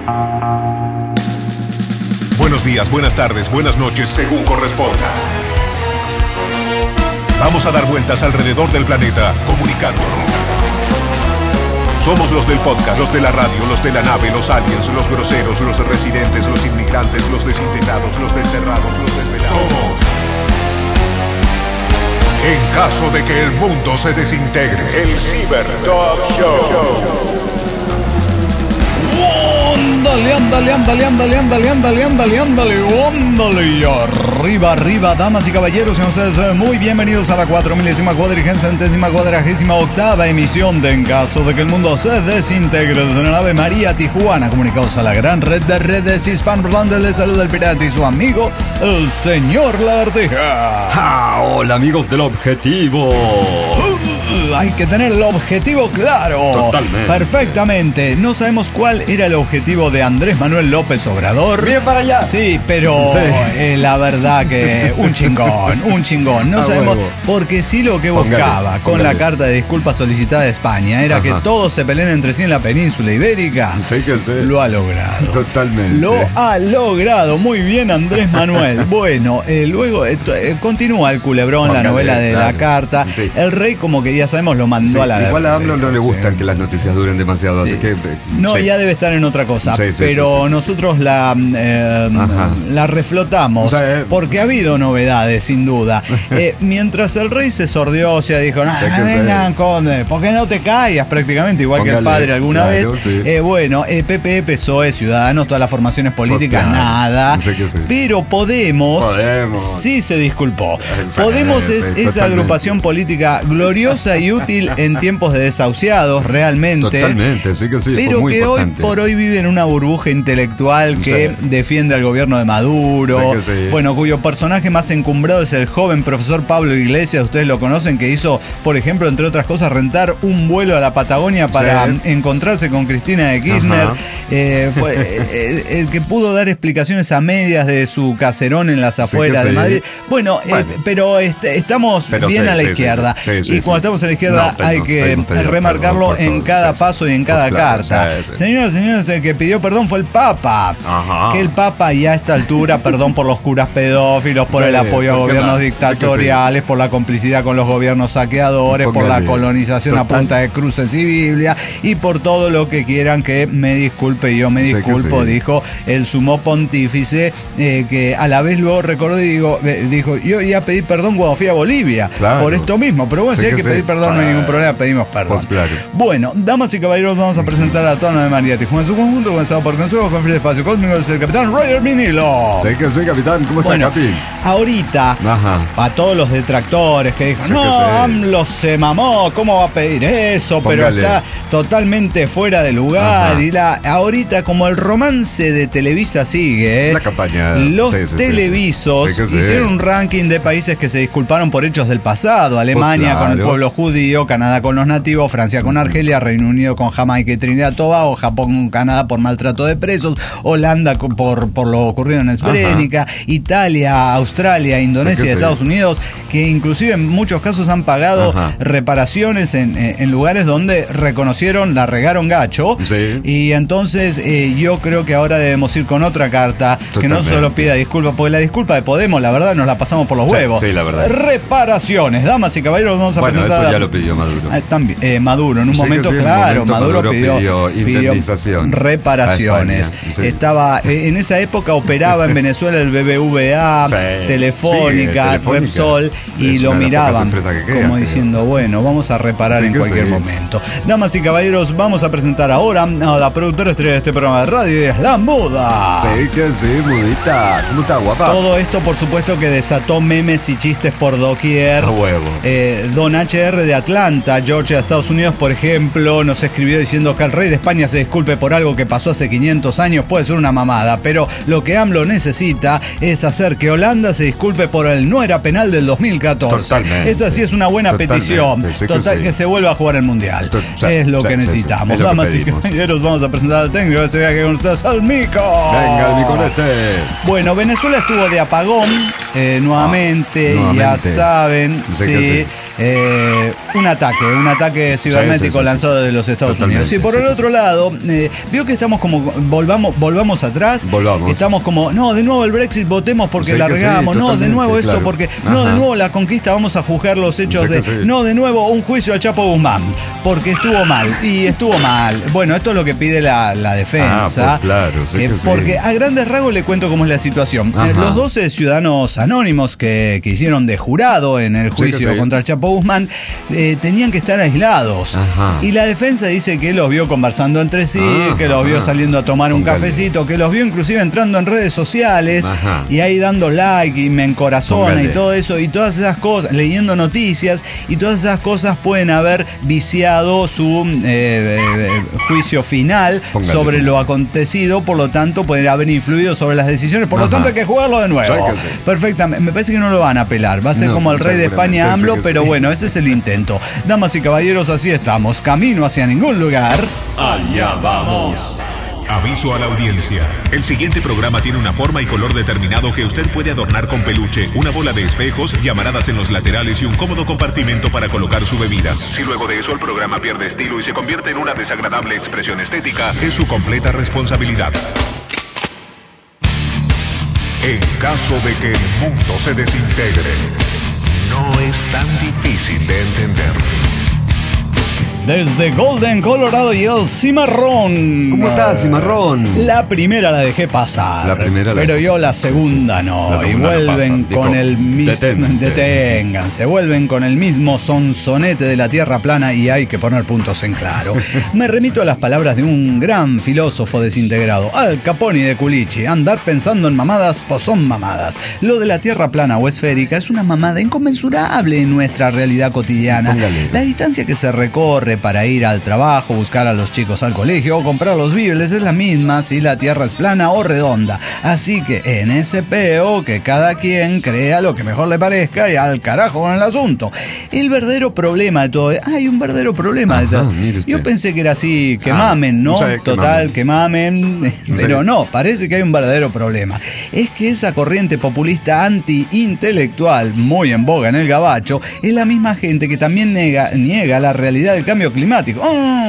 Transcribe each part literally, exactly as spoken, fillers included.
Buenos días, buenas tardes, buenas noches, según corresponda. Vamos a dar vueltas alrededor del planeta, comunicándonos. Somos los del podcast, los de la radio, los de la nave, los aliens, los groseros, los residentes, los inmigrantes, los desintegrados, los desterrados, los desvelados. Somos. En caso de que el mundo se desintegre, el Cyber Dog Show. Ándale, ándale, ándale, ándale, ándale, ándale, ándale, ándale, ándale. Y arriba, arriba, damas y caballeros, sean ustedes muy bienvenidos a la cuatro milésima cuadrigésima cuadragésima octava emisión de En caso de que el mundo se desintegre desde la nave María Tijuana, comunicados a la gran red de redes hispanoparlantes. Les saluda el pirata y su amigo, el señor Lagartija. ¡Ja! Hola, amigos del objetivo. Hay que tener el objetivo claro. Totalmente. Perfectamente. No sabemos cuál era el objetivo de Andrés Manuel López Obrador. Bien para allá. Sí, pero Sí. Eh, la verdad que un chingón, un chingón. No A sabemos, huevo. porque sí lo que Póngale, buscaba con póngale. la carta de disculpas solicitada de España era Ajá. que todos se peleen entre sí en la península ibérica. Sí que sí. Lo ha logrado. Totalmente. Lo ha logrado. Muy bien, Andrés Manuel. Bueno, eh, luego eh, t- eh, continúa el culebrón, Póngale, la novela de claro. la carta. Sí. El rey, como que ya sabemos, lo mandó Sí, a la igual a AMLO no le sí. gustan que las noticias duren demasiado, Sí. así que... eh, No, sí. ya debe estar en otra cosa. Sí, sí, pero sí, sí. nosotros la, eh, Ajá. la reflotamos. O sea, eh, porque ha habido novedades, sin duda. Eh, mientras el rey se sordió, o sea, dijo, no, Sí que vengan, sí. conde, ¿por qué no te callas? Prácticamente igual que el Póngale, padre alguna claro, vez. sí. Eh, bueno, eh, P P, P S O E, Ciudadanos, todas las formaciones políticas, Pues claro, nada. sí que sí. Pero Podemos, Podemos. sí se disculpó. Sí, Podemos sí, es sí, esa totalmente. agrupación política gloriosa y útil en tiempos de desahuciados, realmente. Totalmente, sí que sí, fue Pero muy que importante. hoy por hoy vive en una burbuja intelectual que Sí. defiende al gobierno de Maduro. Sí que sí. Bueno, cuyo personaje más encumbrado es el joven profesor Pablo Iglesias. Ustedes lo conocen, que hizo, por ejemplo, entre otras cosas, rentar un vuelo a la Patagonia para Sí. encontrarse con Cristina de Kirchner. Ajá. Eh, fue el, el que pudo dar explicaciones a medias de su caserón en las Sí que afueras de sí. Madrid. Bueno, eh, Bueno. pero este, estamos Pero bien sí, a la sí, sí, izquierda. sí, sí, y sí, cuando sí. estamos a la izquierda No, pedimos, hay que pedimos, pedimos remarcarlo perdón por en todo, cada sí, paso sí. y en cada Pues claro, carta. sí, sí. Señoras y señores, el que pidió perdón fue el Papa. Ajá. Que el Papa ya a esta altura, perdón por los curas pedófilos, por Sí, el apoyo a ¿por qué gobiernos más? Sí que dictatoriales, por la complicidad con los gobiernos saqueadores, por la Póngale. colonización a Total. punta de cruces y Biblia, y por todo lo que quieran que me disculpe, yo me Sí que disculpo, sí. dijo el sumo pontífice, eh, que a la vez luego recordó y digo, eh, dijo, yo ya pedí perdón cuando fui a Bolivia, Claro. por esto mismo, pero bueno, Sí si hay que que sí. pedir perdón, no hay ningún problema, pedimos perdón. Pues claro. Bueno, damas y caballeros, vamos a presentar a toda de María Tijuana en su conjunto, comenzado por Consuelo con Free Espacio Cósmico, es el capitán Roger Vinilo. Sí que sí, capitán. ¿Cómo está, Bueno, Capi? ahorita, Ajá. a todos los detractores que dijo, Sí no, que sí. AMLO se mamó, ¿cómo va a pedir eso? Pero Póngale. está totalmente fuera de lugar. Ajá. Y la ahorita, como el romance de Televisa sigue, ¿eh? La campaña. Los Sí, sí, sí, televisos sí. Sí que sí. hicieron un ranking de países que se disculparon por hechos del pasado. Alemania Pues con el claro. pueblo judío, Canadá con los nativos, Francia con Argelia, Reino Unido con Jamaica y Trinidad y Tobago, Japón con Canadá por maltrato de presos, Holanda con- por, por lo ocurrido en Srebrenica, Italia, Australia, Indonesia Sí que y sí. Estados Unidos, que inclusive en muchos casos han pagado Ajá. reparaciones en, en- en lugares donde reconocieron, la regaron gacho. Sí. Y entonces eh, yo creo que ahora debemos ir con otra carta que no Totalmente. solo pida disculpas, porque la disculpa de Podemos, la verdad, nos la pasamos por los Sí, huevos. sí, la verdad. Reparaciones, damas y caballeros, vamos a Bueno, presentar. eso a- ya lo pidió Maduro. Ah, también, eh, Maduro, en un Sí que momento, sí, en un claro, momento Maduro, Maduro pidió, pidió indemnización reparaciones. a España, sí. Estaba, eh, en esa época operaba en Venezuela el B B V A, Sí, Telefónica, sí, Telefónica. Repsol, y Es lo una de las pocas miraban empresas que quedan, como creo. diciendo, bueno, vamos a reparar Sí en que cualquier sí. momento. Damas y caballeros, vamos a presentar ahora a la productora estrella de este programa de radio, y es La Muda. Sí que sí, mudita. ¿Cómo está, guapa? Todo esto, por supuesto, que desató memes y chistes por doquier. A huevo. Eh, Don H R de Atlanta, Georgia, Estados Unidos, por ejemplo, nos escribió diciendo que el rey de España se disculpe por algo que pasó hace quinientos años. Puede ser una mamada, pero lo que AMLO necesita es hacer que Holanda se disculpe por el no era penal del dos mil catorce. Totalmente. Esa sí es una buena Totalmente, petición. sí que Total, sí. que se vuelva a jugar el mundial. To- sí, es lo sí, que sí, sí. necesitamos. Es lo que Damas y pedimos. caballeros, vamos a presentar al técnico. Ese día que con ustedes al Mico. Venga, el miconete. Bueno, Venezuela estuvo de apagón eh, nuevamente, Ah, nuevamente. ya saben, Sí sí, que sí. eh, un ataque, un ataque cibernético sí, sí, sí, lanzado sí, sí. de los Estados Totalmente, Unidos. Y por sí, el sí. otro lado, eh, veo que estamos como, volvamos, volvamos atrás. Volvamos. Estamos como, no, de nuevo el Brexit, votemos porque Sí, que largamos, sí, no, de totalmente, nuevo esto claro. porque, no, Ajá. de nuevo la conquista, vamos a juzgar los hechos Sí, que de, sí. no, de nuevo un juicio a Chapo Guzmán, porque estuvo mal, y estuvo mal. Bueno, esto es lo que pide la, la defensa. Ah, pues claro, sí eh, que sí. porque a grandes rasgos le cuento cómo es la situación. Ajá. Eh, los doce ciudadanos anónimos que, que hicieron de jurado en el Sí que juicio sí. contra el Chapo Guzmán eh, tenían que estar aislados. Ajá. Y la defensa dice que los vio conversando entre sí, Ajá. que los vio saliendo a tomar un Póngale. cafecito, que los vio inclusive entrando en redes sociales Ajá. y ahí dando like y me encorazona Póngale. y todo eso y todas esas cosas, leyendo noticias y todas esas cosas pueden haber viciado su eh, eh, juicio final Póngale, sobre póngale. lo acontecido, por lo tanto pueden haber influido sobre las decisiones, por lo Ajá. tanto hay que jugarlo de nuevo. Sí que sí. Perfectamente, me parece que no lo van a apelar, va a ser No, como el rey de seguramente, España sí AMLO, que pero sí. bueno, ese es el intento. Damas y caballeros, así estamos, camino hacia ningún lugar. Allá vamos. Aviso a la audiencia. El siguiente programa tiene una forma y color determinado que usted puede adornar con peluche, una bola de espejos, llamaradas en los laterales y un cómodo compartimento para colocar su bebida. Si luego de eso el programa pierde estilo y se convierte en una desagradable expresión estética, es su completa responsabilidad. En caso de que el mundo se desintegre, no es tan difícil de entender. Desde Golden, Colorado y el Cimarrón. ¿Cómo estás, Cimarrón? La primera la dejé pasar. La primera la Pero dejé yo pasar, la sí, segunda sí. no. La segunda y no vuelven pasa. con Dijo, el mismo. detente. Deténganse. Vuelven con el mismo sonsonete de la tierra plana y hay que poner puntos en claro. Me remito a las palabras de un gran filósofo desintegrado, Al Capone de Culichi. Andar pensando en mamadas, pues son mamadas. Lo de la tierra plana o esférica es una mamada inconmensurable en nuestra realidad cotidiana. Póngale. La distancia que se recorre para ir al trabajo, buscar a los chicos al colegio o comprar los víveres es la misma si la tierra es plana o redonda. Así que en ese peo que cada quien crea lo que mejor le parezca y al carajo con el asunto. El verdadero problema de todo, hay un verdadero problema de Ajá, todo. mire usted. Yo pensé que era así, que Ah, mamen, ¿no? no sé, que Total, mamen. que mamen, pero Sí. no, parece que hay un verdadero problema. Es que esa corriente populista anti-intelectual, muy en boga en el gabacho, es la misma gente que también niega, niega la realidad del cambio climático.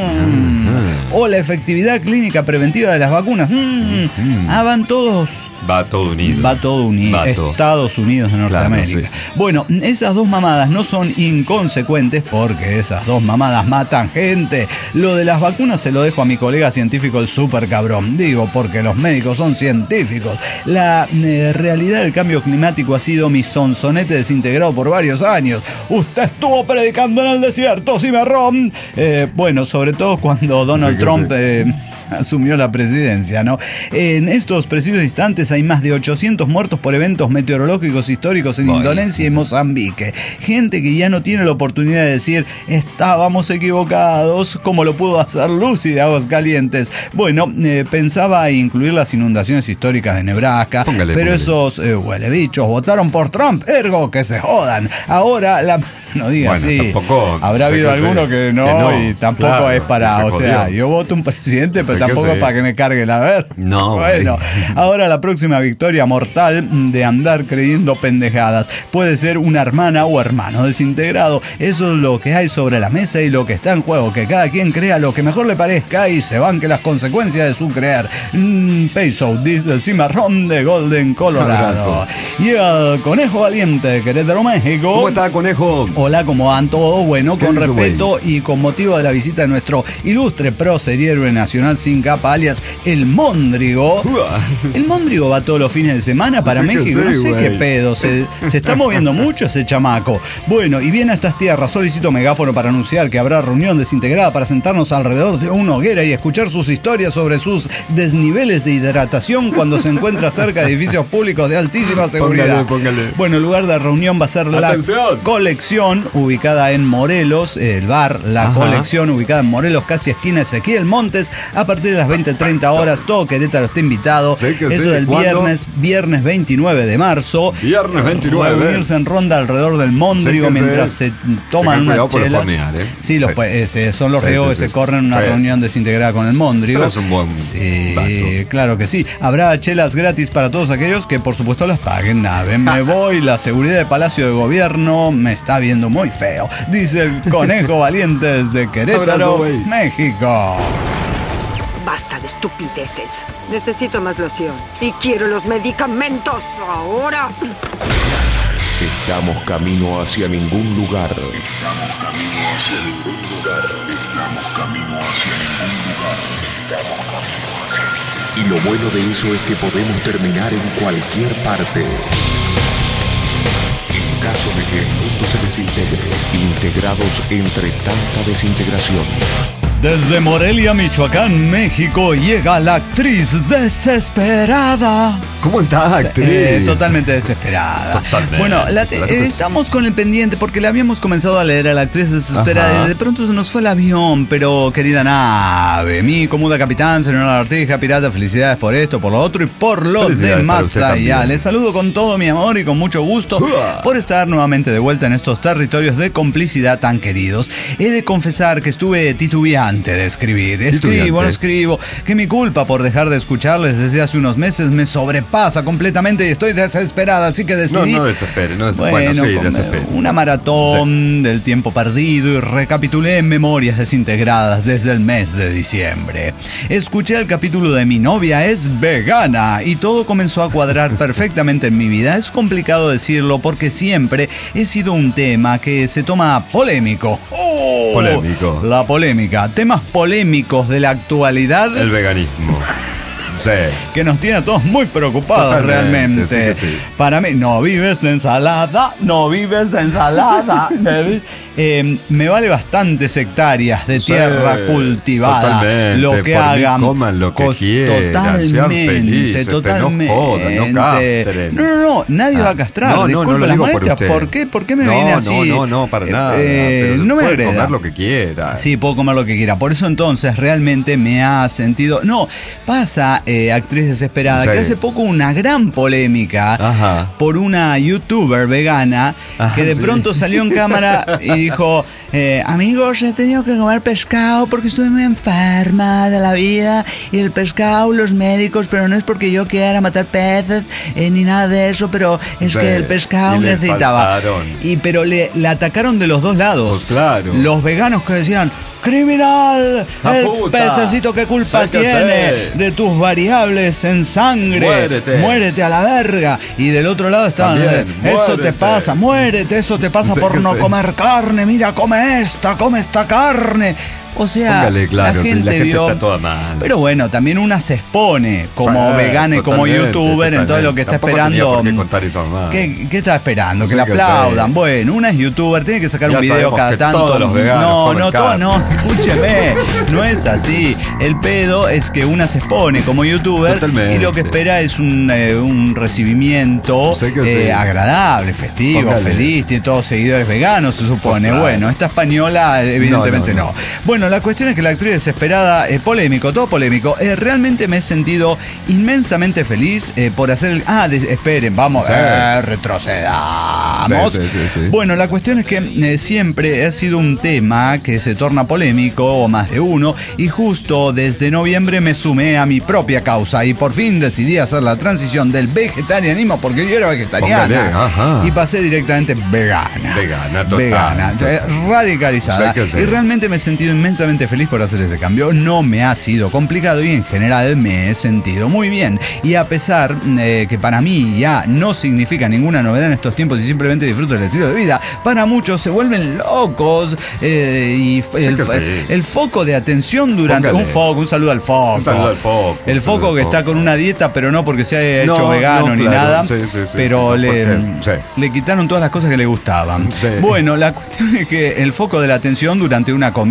Mm. O la efectividad clínica preventiva de las vacunas. Mm. Ah, van todos. Va todo unido. Va todo unido. Va todo. Estados Unidos de Norteamérica. Claro, sí. Bueno, esas dos mamadas no son inconsecuentes porque esas dos mamadas matan gente. Lo de las vacunas se lo dejo a mi colega científico, el super cabrón. Digo, porque los médicos son científicos. La eh, realidad del cambio climático ha sido mi sonsonete desintegrado por varios años. Usted estuvo predicando en el desierto, Cimarrón. Eh, bueno, sobre todo cuando Donald Sí que Trump... sí. Eh, asumió la presidencia, ¿no? En estos precisos instantes hay más de ochocientos muertos por eventos meteorológicos históricos en Ay. Indonesia y Mozambique. Gente que ya no tiene la oportunidad de decir estábamos equivocados, como lo pudo hacer Lucy de Aguascalientes. Bueno, eh, pensaba incluir las inundaciones históricas de Nebraska, Póngale, pero póngale. esos eh, huelebichos votaron por Trump, ergo que se jodan. Ahora la... No diga Bueno, así. tampoco- Habrá sé habido que alguno sí, que no, que no, y tampoco claro, es para, se o sea, jodió. yo voto un presidente, pero Sé que tampoco sí. para que me cargue la ver. No, Bueno, güey. ahora la próxima victoria mortal de andar creyendo pendejadas puede ser una hermana o hermano desintegrado. Eso es lo que hay sobre la mesa y lo que está en juego. Que cada quien crea lo que mejor le parezca y se banque las consecuencias de su creer. Mm, peso, dice el Cimarrón de Golden, Colorado. Abrazo. Y el conejo valiente de Querétaro, México. ¿Cómo está, conejo? Hola, ¿cómo van todos? Bueno, ¿Qué con dice, respeto y con motivo de la visita de nuestro ilustre prócer y héroe nacional sin capa, alias el Móndrigo. Uah. El Móndrigo va todos los fines de semana para Sí que México, sí, no sé güey. qué pedo, se, se está moviendo mucho ese chamaco. Bueno, y viene a estas tierras, solicito megáfono para anunciar que habrá reunión desintegrada para sentarnos alrededor de una hoguera y escuchar sus historias sobre sus desniveles de hidratación cuando se encuentra cerca de edificios públicos de altísima seguridad. Póngale, póngale. Bueno, el lugar de reunión va a ser la Atención. colección ubicada en Morelos, el bar La Ajá. Colección ubicada en Morelos, casi esquina Ezequiel Montes, a partir partir de las veinte treinta horas. Todo Querétaro está invitado. Sí que Eso sí. del ¿Cuándo? viernes, viernes veintinueve de marzo. Viernes veintinueve. Reunirse en ronda alrededor del Mondrigo Sí que mientras sí. se toman Tengan unas cuidado por chelas. spamear, ¿eh? Sí, los, Sí. pues, ese, son los Sí, riesgos sí, que sí, se sí. corren en una Sí. reunión desintegrada con el Mondrigo. Pero es un buen Sí, dato. claro que sí. Habrá chelas gratis para todos aquellos que por supuesto las paguen. Nave, me voy, la seguridad del Palacio de Gobierno me está viendo muy feo. Dice el Conejo Valiente desde Querétaro, Abrazo, güey. México. Basta de estupideces. Necesito más loción. Y quiero los medicamentos ahora. Estamos camino hacia ningún lugar. Estamos camino hacia ningún lugar. Estamos camino hacia ningún lugar. Estamos camino hacia ningún lugar. Y lo bueno de eso es que podemos terminar en cualquier parte. En caso de que el mundo se desintegre, integrados entre tanta desintegración. Desde Morelia, Michoacán, México, llega la actriz desesperada. ¿Cómo estás, actriz? Eh, totalmente desesperada. Totalmente. Bueno, la te- Claro que eh, sí. estamos con el pendiente porque le habíamos comenzado a leer a la actriz desesperada Ajá. y de pronto se nos fue el avión, pero querida Nave, mi cómoda capitán, señora Artija, pirata, felicidades por esto, por lo otro y por lo Felicidades de para más usted allá. también. Les saludo con todo mi amor y con mucho gusto Uah. por estar nuevamente de vuelta en estos territorios de complicidad tan queridos. He de confesar que estuve titubeante de escribir. Escribo, Titubeante. no escribo, que mi culpa por dejar de escucharles desde hace unos meses me sobrepasa completamente y estoy desesperada, así que No, decidí... no desespere, no desespere. Bueno, sí, con- desespere. una maratón del tiempo perdido y recapitulé en memorias desintegradas desde el mes de diciembre. Escuché el capítulo de Mi novia es vegana y todo comenzó a cuadrar perfectamente en mi vida. Es complicado decirlo porque siempre he sido un tema que se toma polémico. ¡Oh! Polémico. La polémica. Temas polémicos de la actualidad. El veganismo. Sí. Que nos tiene a todos muy preocupados. Totalmente, realmente. sí que sí. Para mí, no vives de ensalada, no vives de ensalada. Eh, me vale bastante hectáreas de Sí, tierra cultivada. totalmente. Lo que Por mí hagan. coman lo que cos- quieran, totalmente, sean felices, pero no totalmente. jodan, no castren. No, no, no, nadie Ah, va a castrar. no, no, no Disculpe lo las digo por molestias. usted. ¿Por qué? ¿Por qué me no, viene no, así? No, no, para Eh, nada. eh, pero no me puede agreda. comer lo que quiera. Sí, puedo comer lo que quiera. Por eso entonces realmente me ha sentido... No, pasa, eh, actriz desesperada, Sí. que hace poco una gran polémica Ajá. por una youtuber vegana Ajá, que de sí. pronto salió en cámara y dijo, eh, amigos, he tenido que comer pescado porque estoy muy enferma de la vida y el pescado, los médicos, pero no es porque yo quiera matar peces eh, ni nada de eso, pero es Sí, que el pescado y le necesitaba. faltaron. Y pero le, le atacaron de los dos lados. Pues claro. Los veganos que decían, criminal, ¡La el puta! pececito qué culpa Sí que tiene sí. de tus variables en sangre. Muérete. Muérete a la verga. Y del otro lado estaban, También, eso te muérete. pasa, muérete, eso te pasa Sí por que no sí. comer carne. Mira, come esta, come esta carne. O sea, Póngale claro, la sí, gente, la gente vio- está toda mal. Pero bueno, también una se expone como Sí, vegana y como totalmente, youtuber en todo lo que está Tampoco tenía esperando. por qué contar eso más. ¿Qué, qué está esperando? No Que sé la qué aplaudan. sé. Bueno, una es youtuber, tiene que sacar Ya un video sabemos cada que tanto. todos los veganos no, comen no, todo, carne. no, escúcheme, no es así. El pedo es que una se expone como youtuber Totalmente. y lo que espera es un, eh, un recibimiento Sé que eh, sí. agradable, festivo, Póngale. feliz, tiene todos seguidores veganos, se supone. Pues claro. Bueno, esta española evidentemente no, No, no, no. Bueno, la cuestión es que la actriz desesperada, eh, polémico, todo polémico, eh, realmente me he sentido inmensamente feliz eh, por hacer el... Ah, de- esperen, vamos, Sí. eh, retrocedamos. Sí, sí, sí, sí. Bueno, la cuestión es que eh, siempre ha sido un tema que se torna polémico, o más de uno, y justo desde noviembre me sumé a mi propia causa y por fin decidí hacer la transición del vegetarianismo, porque yo era vegetariana, Póngale, ajá. y pasé directamente vegana. Vegana, total, Vegana, total. eh, radicalizada. Sé que sí. Y realmente me he sentido inmensamente feliz por hacer ese cambio. No me ha sido complicado y en general me he sentido muy bien. Y a pesar eh, que para mí ya no significa ninguna novedad en estos tiempos y simplemente disfruto del estilo de vida, para muchos se vuelven locos eh, y f- el, que f- sí. el foco de atención durante... Póngale. Un foco, un saludo al foco. Un saludo al foco, El un saludo foco al que foco. está con una dieta, pero no porque se haya hecho No, vegano no, ni claro. nada, Sí, sí, sí, pero sí, le, porque- sí. le quitaron todas las cosas que le gustaban. Sí. Bueno, la cuestión es que el foco de la atención durante una comida.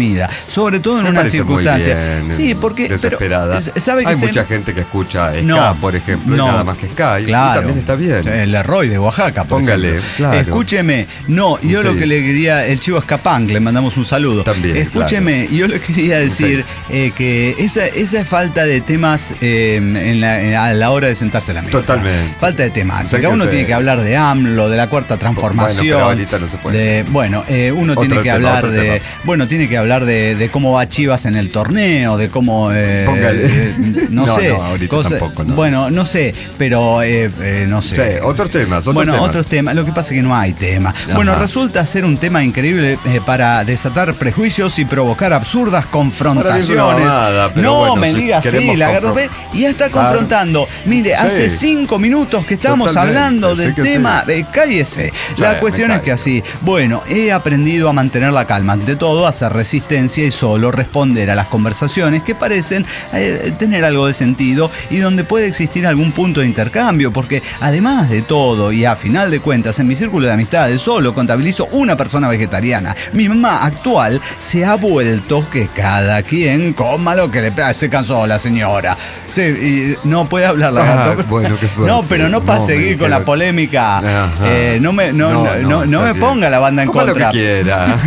sobre todo en Me una parece muy circunstancia. bien, Sí, porque desesperada. pero, ¿sabe que Hay se- mucha gente que escucha ska, No, por ejemplo, no. y nada más que ska, y Claro. también está bien. El Leroy de Oaxaca, por Póngale, ejemplo. claro. Escúcheme, no, yo Sí. lo que le quería, el Chivo Escapán, le mandamos un saludo. También, Escúcheme, yo le quería decir eh, que esa, esa falta de temas eh, en la, en- a la hora de sentarse a la mesa. Totalmente. Falta de temas. Sé Porque que uno sé. tiene que hablar de AMLO, de la cuarta transformación. Bueno, pero ahorita no se puede. de- bueno, eh, uno Otro tiene que tema, hablar otro de. tema. Bueno, tiene que hablar de, de cómo va Chivas en el torneo, de cómo. eh, Póngale. eh, no, No, sé. no, ahorita tampoco, no. Bueno, no sé, pero eh, eh, no sé. Sí, otros temas, otros bueno, temas. otros temas. Lo que pasa es que no hay tema. Ajá. Bueno, resulta ser un tema increíble eh, para desatar prejuicios y provocar absurdas confrontaciones. Para mí es una mamada, pero no bueno, me si digas así, queremos la agarró confron- ve, y ya está Claro. confrontando. Mire, Sí. hace cinco minutos que estamos Totalmente, hablando sí del que tema. sí. Eh, cállese. Sí, la me cuestión es callo. que así, bueno, he aprendido a mantener la calma ante todo, a hacer resistencia y solo responder a las conversaciones que parecen eh, tener algo de sentido y donde puede existir algún punto de intercambio, porque además de todo y a final de cuentas en mi círculo de amistades solo contabilizo una persona vegetariana. Mi mamá actual se ha vuelto que cada quien coma lo que le pega. Se cansó la señora. Se- y no puede hablar la Ah, gata. bueno, qué suerte. No, pero no para No, seguir me con la quedo- polémica. Ajá. Eh, no me, no, no, No, no, no, no me está bien. ponga la banda en Coma contra. lo que quiera.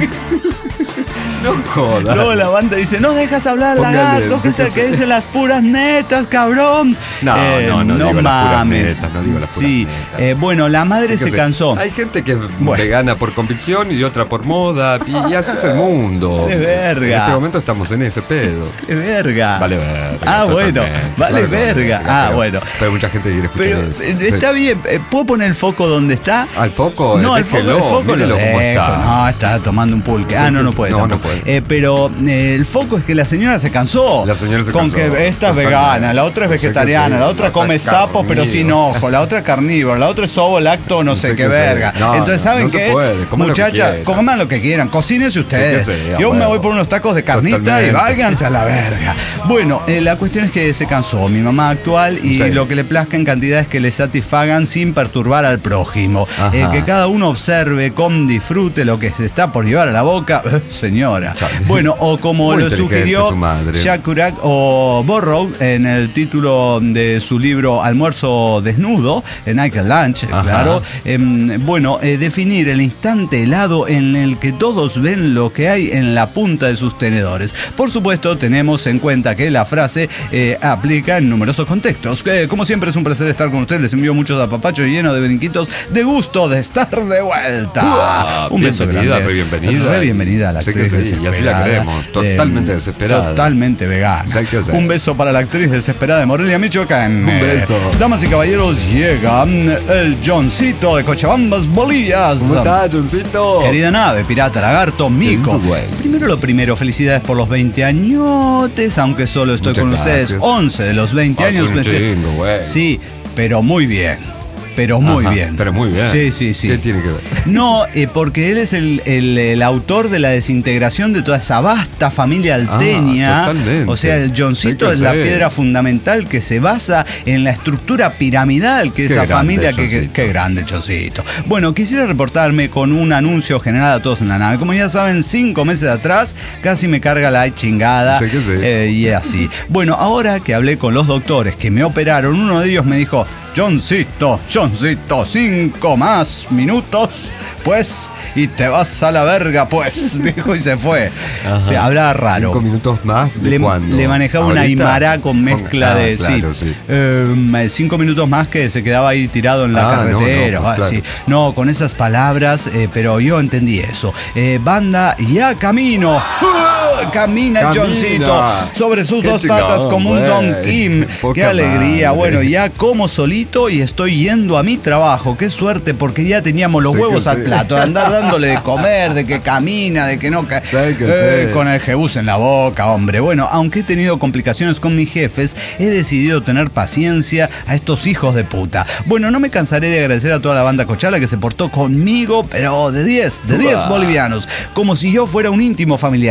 No jodas. Luego la banda dice, no dejas hablar al Póngale, lagarto, que, sí se, que que sí. dice las puras netas, cabrón. No, Eh, no, no digo las puras mames. netas, no digo las puras Sí, netas. eh, bueno, la madre Sí se que sé. cansó. Hay gente que es Bueno. vegana por convicción y otra por moda. Y, y así es el mundo. Vale verga. En este momento estamos en ese pedo. ¡Qué verga! Vale verga. Ah, bueno, totalmente. vale Claro que verga. Ah, pero- bueno. Pero mucha gente quiere escuchar Pero eso. eh, Sí. está bien, eh, ¿puedo poner el foco donde está? Al foco, No, eh, el foco, déjelo, el foco lo mírelo cómo dejo. está. No, está tomando un pulque. Sí, ah, no, que no sí. puede. No, no tampoco. puede. Eh, pero eh, el foco es que la señora se cansó. La señora se Con cansó. que esta es Totalmente. vegana, la otra es Sé que vegetariana, sí, la otra la come otra sapos pero carnívora. sin ojo, la otra carnívora, la otra es ovo lacto, no sé Sé qué que sí. verga. No, Entonces, no, ¿saben no se qué? puede, coman lo que Muchachas, quieran. coman lo que quieran, cocínense ustedes. Sí que sí, a Yo me huevo. voy por unos tacos de carnita Totalmente. y váyanse a la verga. Bueno, eh, la cuestión es que se cansó mi mamá actual y Sí. lo que le plazca en cantidades que le satisfagan sin perturbar al prójimo. Ajá. Eh, que cada uno observe con disfrute lo que se está por llevar a la boca. Eh, señora. Chale. Bueno, o como Muy lo inteligente sugirió su madre. Jack Kerouac o Burroughs en el título de su libro Almuerzo Desnudo, en Nigel Lunch, Ajá. claro. Em, bueno, eh, definir el instante helado en el que todos ven lo que hay en la punta de sus tenedores. Por supuesto, tenemos en cuenta que la frase eh, aplica en numerosos contextos. Que, como siempre, es un placer estar con ustedes. Les envío muchos apapachos llenos de brinquitos de gusto de estar de vuelta. Uah, un beso bienvenida, grande. re bienvenida. Re bienvenida a la Sé que actriz sí, y así la desesperada, queremos, totalmente eh, desesperada. Totalmente vegana. Sé que sí. Un beso para la actriz desesperada de Morelia, Michoacán. Un beso. Eh, Damas y caballeros, llega el Johncito de Cochabambas, Bolivia. ¿Cómo estás, Johncito? Querida nave, pirata, lagarto, mico. hizo, güey? Primero lo primero, felicidades por los veinte añotes, aunque solo estoy Muchas con ustedes gracias. once de los veinte Hace años. un pensé- chingo, güey. Sí, pero muy bien. Pero muy Ajá, bien. Pero muy bien. Sí, sí, sí. ¿Qué tiene que ver? No, eh, porque él es el, el- el autor de la desintegración de toda esa vasta familia alteña. Ah, totalmente. O sea, el Johncito Hay que es la ser. piedra fundamental que se basa en la estructura piramidal que Qué esa grande familia. el Que, que- Johncito. qué grande el Johncito. Bueno, quisiera reportarme con un anuncio general a todos en la nave. Como ya saben, cinco meses atrás casi me carga la chingada. Sí que sí. Eh, y así. Bueno, ahora que hablé con los doctores que me operaron, uno de ellos me dijo: Johncito, Johncito, cinco más minutos, pues, y te vas a la verga, pues, dijo y se fue. Ajá. Se hablaba raro. ¿Cinco minutos más de Le, cuándo? le manejaba una ¿Ahorita? aymara con mezcla Ah, de. claro, sí. sí. Eh, cinco minutos más que se quedaba ahí tirado en la Ah, no, carretera. no, pues, ah, claro. sí. No, con esas palabras, eh, pero yo entendí eso. Eh, banda, ya camino. ¡Ah! Camina, Camina. Johncito sobre sus Qué dos chingón, patas como un güey. Don Kim. Poca Qué alegría. madre. Bueno, ya como solito y estoy yendo a mi trabajo. Qué suerte, porque ya teníamos los Sí que huevos al sí. plato. De andar dándole de comer, de que camina, de que no. ca- Sí que Eh, sí. Con el jebus en la boca, hombre. Bueno, aunque he tenido complicaciones con mis jefes, he decidido tener paciencia a estos hijos de puta. Bueno, no me cansaré de agradecer a toda la banda Cochala que se portó conmigo, pero de diez, de diez Uah. bolivianos. Como si yo fuera un íntimo familiar. Gracias.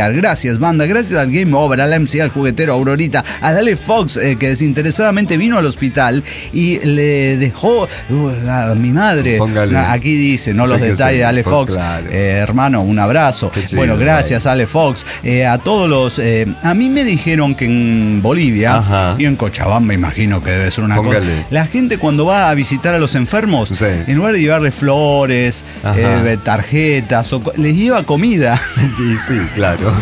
gracias, banda. Gracias al Game Over, al M C, al juguetero, a Aurorita, al Ale Fox, eh, que desinteresadamente vino al hospital y le dejó uh, a mi madre. Póngale. Aquí dice, no Sé los que detalles, sí, Ale pues Fox. claro. Eh, hermano, un abrazo. Qué chido, bueno, gracias, güey. Ale Fox. Eh, a todos los... Eh, a mí me dijeron que en Bolivia Ajá. y en Cochabamba, imagino que debe ser una Póngale. cosa. La gente cuando va a visitar a los enfermos, Sí. en lugar de llevarle flores, Ajá. eh, tarjetas, o, les lleva comida. Sí, sí, claro.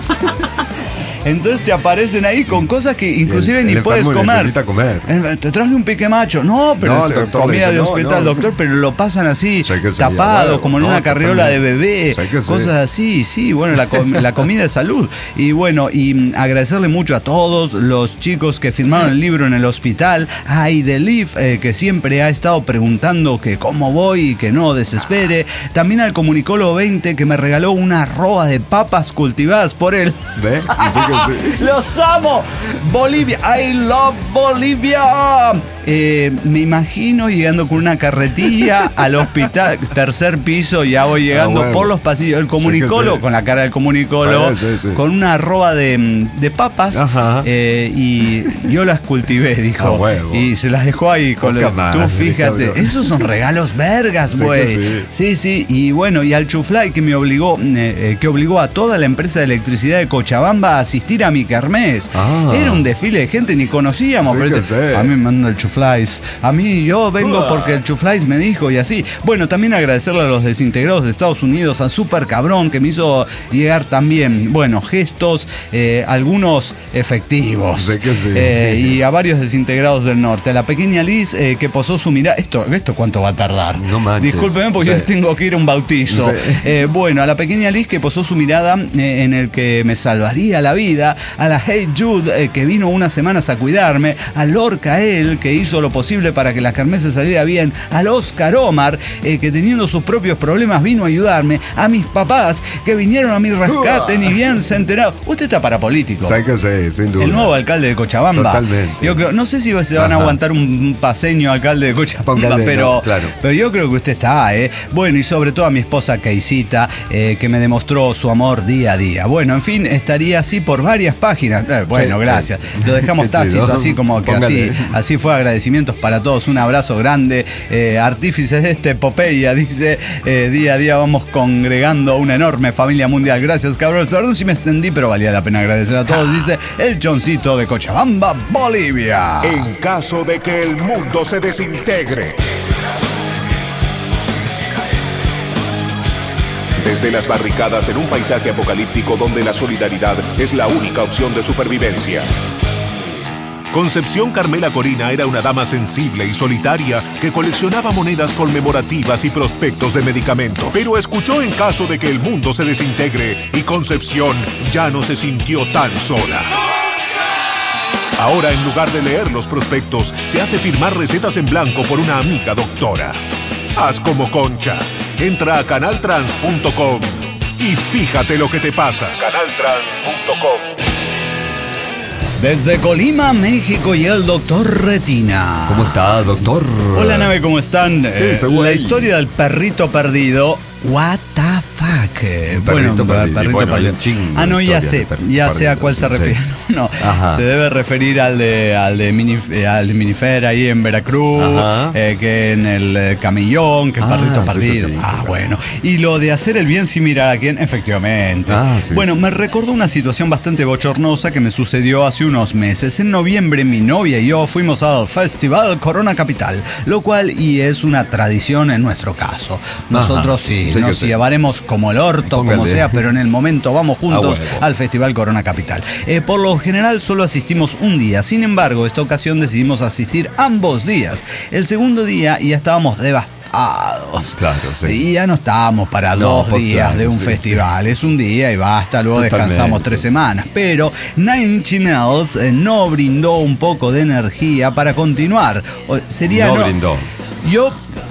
Entonces te aparecen ahí con cosas que inclusive El- ni el puedes enfermo comer. necesita comer. Eh, Te traje un pique macho. No, pero No, es el doctor comida le dice, de no, hospital, no. doctor, pero lo pasan así, Sé que sí, tapado, huevo, como en no, una carriola de totalmente. bebé, Sé que sí. cosas así, sí, bueno, la, com- la comida de salud. Y bueno, y mm, agradecerle mucho a todos los chicos que firmaron el libro en el hospital, a Idelif, eh, que siempre ha estado preguntando que cómo voy y que no desespere, también al Comunicólogo veinte, que me regaló una roba de papas cultivadas por él. ¿Ve? Sí que sí. ¡Los amo! Bolivia, I love Bolivia. Eh, me imagino llegando con una carretilla al hospital, tercer piso, ya voy llegando Ah, bueno. por los pasillos. El comunicólogo, Sí que sí. con la cara del comunicólogo, Sí, sí, sí. con una arroba de, de papas, Ajá. eh, y yo las cultivé, dijo. Ah, huevo. Y se las dejó ahí. Con Poca lo- madre, tú fíjate, cabrón. esos son regalos vergas, Sí que güey. sí. Sí, sí, y bueno, y al Chuflay que me obligó, eh, eh, que obligó a toda la empresa de electricidad de Cochabamba a asistir a mi kermés. Ah. Era un desfile de gente, ni conocíamos. Sí pero que ese, sí. a mí me manda el Chuflays. A mí yo vengo porque el Chuflays me dijo y así. Bueno, también agradecerle a los desintegrados de Estados Unidos, al Super Cabrón que me hizo llegar también, bueno, gestos, eh, algunos efectivos. Sí que sí. Eh, y a varios desintegrados del norte. A la pequeña Liz eh, que posó su mirada. Esto, ¿Esto cuánto va a tardar? No manches. Discúlpeme porque Sí. yo tengo que ir a un bautizo. Sí. Eh, bueno, a la pequeña Liz que posó su mirada eh, en el que me salvaría la vida. A la Hey Jude eh, que vino unas semanas a cuidarme. A Lorca él que hizo lo posible para que la kermés saliera bien. Al Oscar Omar eh, que teniendo sus propios problemas vino a ayudarme. A mis papás que vinieron a mi rescate ni bien se enteraron. Usted está para político. Sé que sí, sin duda. El nuevo alcalde de Cochabamba. Totalmente. Yo creo, no sé si se van a Ajá. aguantar un paseño alcalde de Cochabamba, Póngale, pero, no, claro. pero yo creo que usted está, ¿eh? Bueno, y sobre todo a mi esposa Keisita, eh, que me demostró su amor día a día. Bueno, en fin, estaría así por varias páginas. Eh, bueno, Sí, gracias. sí. Lo dejamos Qué tácito, chido. así como que Póngale. así, así fue. Agradecimientos para todos. Un abrazo grande. Eh, artífices de este epopeya, dice, eh, día a día vamos congregando a una enorme familia mundial. Gracias, cabrón. Perdón si me extendí, pero valía la pena agradecer a todos. Dice el Choncito de Cochabamba, Bolivia. En caso de que el mundo se desintegre. Desde las barricadas en un paisaje apocalíptico donde la solidaridad es la única opción de supervivencia. Concepción Carmela Corina era una dama sensible y solitaria que coleccionaba monedas conmemorativas y prospectos de medicamentos. Pero escuchó en caso de que el mundo se desintegre y Concepción ya no se sintió tan sola. Ahora, en lugar de leer los prospectos, se hace firmar recetas en blanco por una amiga doctora. Haz como Concha. Entra a canal trans punto com y fíjate lo que te pasa. canal trans punto com. Desde Colima, México, y el doctor Retina. ¿Cómo está, doctor? Hola, nave, ¿cómo están? Eh, Ese güey. la historia del perrito perdido. What the fuck? Eh, Perrito bueno, perdido. perrito Bueno, hay perdido. un chingo Ah, no, de ya historias sé, de per- ya sé a perdidos, cuál se sí, refiere. sí. No, Ajá. se debe referir al de al de, Minif- eh, al de Minifer ahí en Veracruz, Ajá. eh, que en el eh, camellón, que el Ah, perrito sí que perdido. sí, ah, claro. bueno. Y lo de hacer el bien sin mirar a quién, efectivamente. Ah, sí, bueno, sí. me recordó una situación bastante bochornosa que me sucedió hace unos meses. En noviembre, mi novia y yo fuimos al Festival Corona Capital, lo cual y es una tradición en nuestro caso. Nosotros Ajá. sí, Sí que nos sí. llevaremos como el orto, como Póngale. sea, pero en el momento vamos juntos A huevo. al Festival Corona Capital. Eh, por lo general solo asistimos un día, sin embargo, esta ocasión decidimos asistir ambos días. El segundo día ya estábamos devastados. Claro, sí. Y ya no estábamos para No, dos pues días claro, de un sí, festival. Es un día y basta, luego Totalmente. descansamos tres semanas. Pero Nine Inch Nails eh, no brindó un poco de energía para continuar. O- sería No no- brindó. Yo